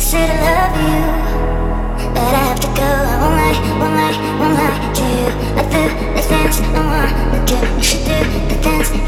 said I love you, but I have to go. I won't lie, won't lie, won't lie to you. Like the things I wanna do, you should do the things